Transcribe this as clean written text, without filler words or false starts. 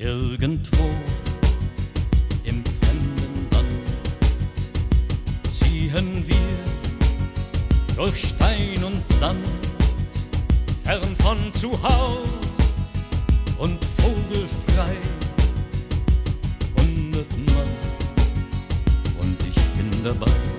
Irgendwo im fremden Land ziehen wir durch Stein und Sand, fern von zu Haus und vogelfrei. 100 Mann und ich bin dabei.